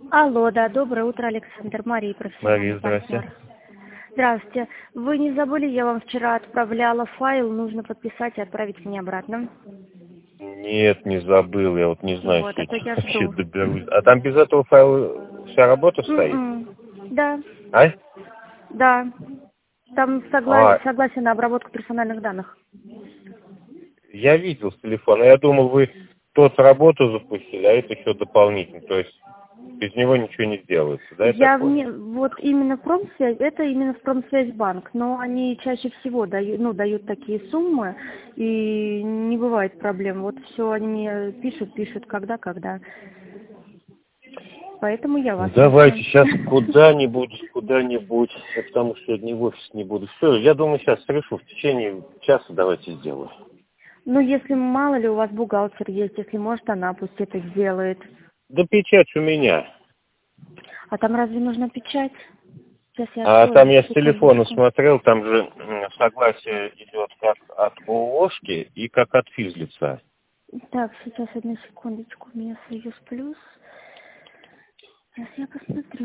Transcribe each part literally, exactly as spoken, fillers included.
Алло, да, доброе утро, Александр, Мария, профессиональный Мария, партнер. здрасте. Здравствуйте. Вы не забыли, я вам вчера отправляла файл, нужно подписать и отправить мне обратно. Нет, не забыл, я вот не знаю, Вот, что а то это я вообще жду. доберусь. А там без этого файла вся работа стоит? М-м. Да, А? да. Там согла... А, согласие на обработку персональных данных. я видел с телефона, я думал, вы тот работу запустили, а это еще дополнительно, то есть без него ничего не сделается, да, я Я так вне... понял? вот именно в промсвязь, это именно в промсвязьбанк, но они чаще всего дают, ну, дают такие суммы, и не бывает проблем. Вот все они мне пишут, пишут, когда, когда. Поэтому я Ну, вас давайте слушаю. сейчас куда-нибудь, куда-нибудь, я потому что сегодня в офис не буду. Все, я думаю, сейчас решу, в течение часа давайте сделаю. Ну, если мало ли у вас бухгалтер есть, если может, она пусть это сделает. Да печать у меня. А там разве нужна печать? Сейчас я А открою, там я с телефона секундочку. смотрел, там же м, согласие идет как от ООшки и как от физлица. Так, сейчас одну секундочку. У меня Союз Плюс. Сейчас я посмотрю.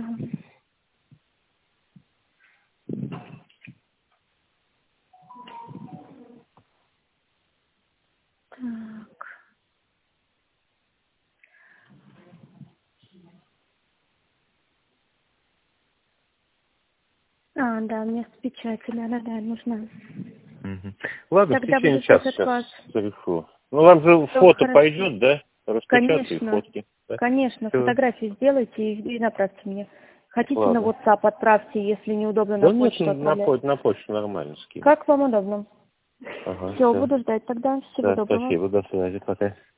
Так. А, да, мне с печати, да, да, да, нужна. Мгм. Ладно, в Тогда течение буду ждать часа от сейчас вас. решу. Ну, вам же Все фото хорошо. пойдет, да? Распечатаю Конечно. фотки. Да? Конечно, Все, фотографии сделайте и, и направьте мне. Хотите на ладно. WhatsApp отправьте, если неудобно на Да нет, почту на, отправлять. по- на почту нормально скину. Как вам удобно. Ага, Все, все. буду ждать тогда. Всего Да, доброго. спасибо, до связи, пока.